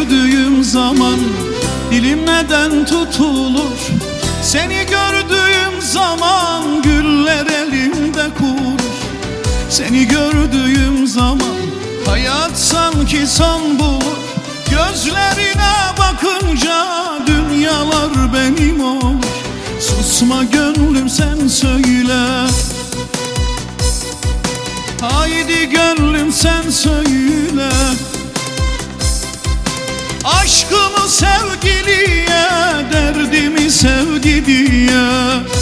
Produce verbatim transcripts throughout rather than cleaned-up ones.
gördüğüm zaman dilim neden tutulur? Seni gördüğüm zaman güller elimde kurur. Seni gördüğüm zaman hayat sanki son bulur. Gözlerine bakınca dünyalar benim olur. Susma gönlüm sen söyle, haydi gönlüm sen söyle. Aşkımı sevgiliye, derdimi sevgi diye.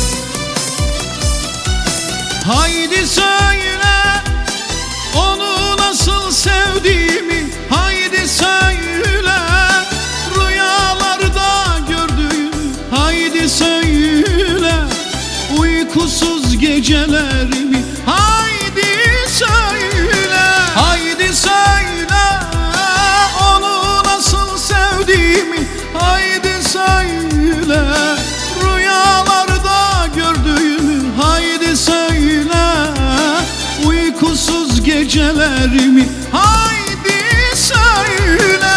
Haydi söyle onu nasıl sevdiğimi, haydi söyle rüyalarda gördüğümü, haydi söyle uykusuz gecelerimi, haydi söyle, haydi söyle onu nasıl sevdiğimi, haydi söyle rüyalarda gördüğümü, haydi söyle uykusuz gecelerimi, haydi söyle.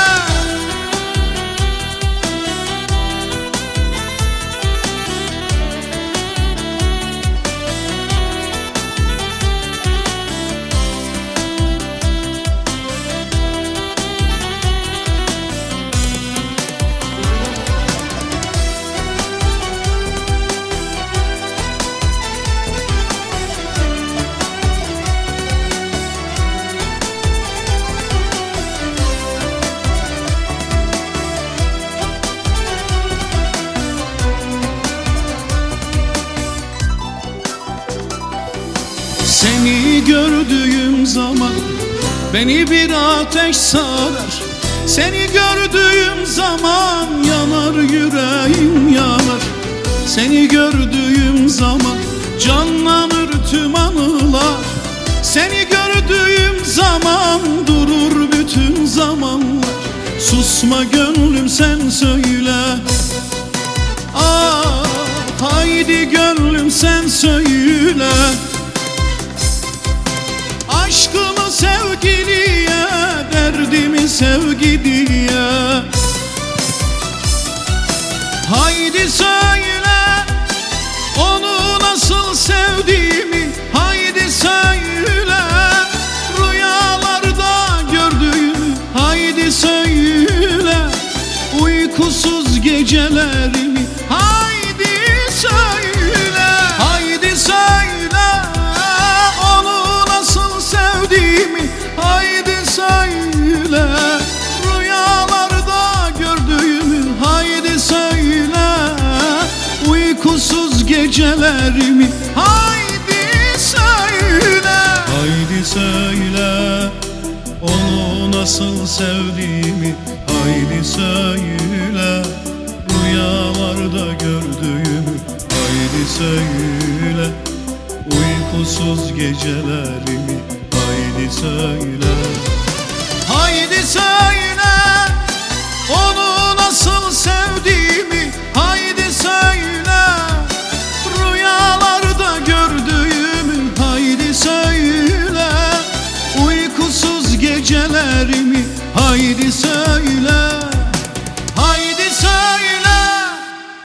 Seni gördüğüm zaman beni bir ateş sarar. Seni gördüğüm zaman yanar yüreğim yanar. Seni gördüğüm zaman canlanır tüm anılar. Seni gördüğüm zaman durur bütün zamanlar. Susma gönlüm sen söyle, ah haydi gönlüm sen söyle. Aşkımı sevgiliye, derdimi sevgi diye. Haydi söyle onu nasıl sevdiğimi, haydi söyle rüyalarda gördüğümü, haydi söyle uykusuz gecelerimi, haydi söyle, haydi söyle onu nasıl sevdiğimi, haydi söyle rüyalarda gördüğümü, haydi söyle uykusuz gecelerimi, haydi söyle, Haydi söyle onu nasıl sevdiğimi, haydi söyle rüyalarda gördüğümü, haydi söyle uykusuz gecelerimi, haydi söyle. haydi söyle onu nasıl sevdiğimi, haydi söyle rüyalarda gördüğümü, haydi söyle uykusuz gecelerimi, haydi söyle.